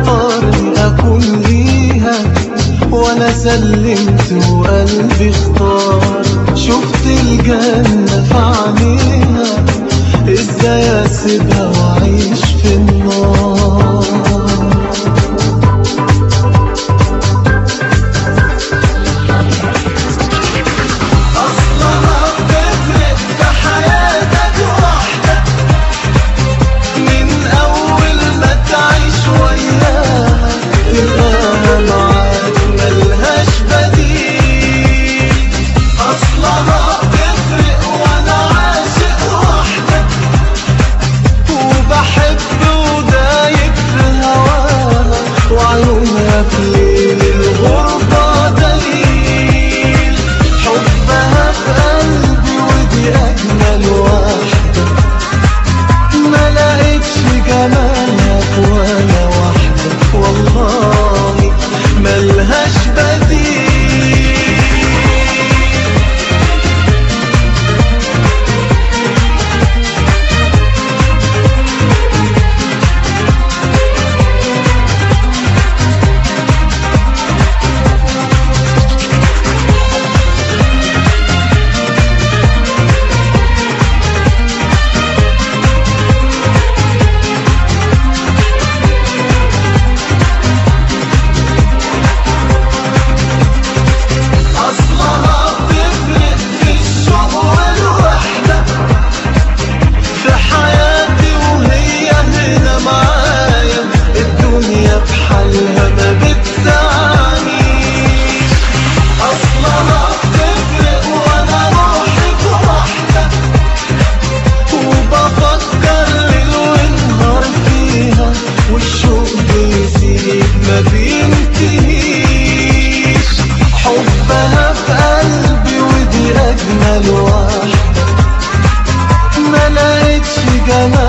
اختارني اكون ليها، وانا سلمت وقلبي اختار. شفت الجنة في عينيها، ازاي اسيبها واعيش في النار؟ في ليل الغربة دليل حبها في قلبي، ودي أجمل واحدة. ما لقيتش جمالها في ولا واحدة، والله ملهاش بديل. بحالها ما بتسعنيش، أصلها بتفرق وأنا روحي واحدة، وبفكر ليل ونهار فيها، والشوق بيزيد ما بينتهيش. حبها في قلبي ودي أجمل واحدة، ما لقيتش جمال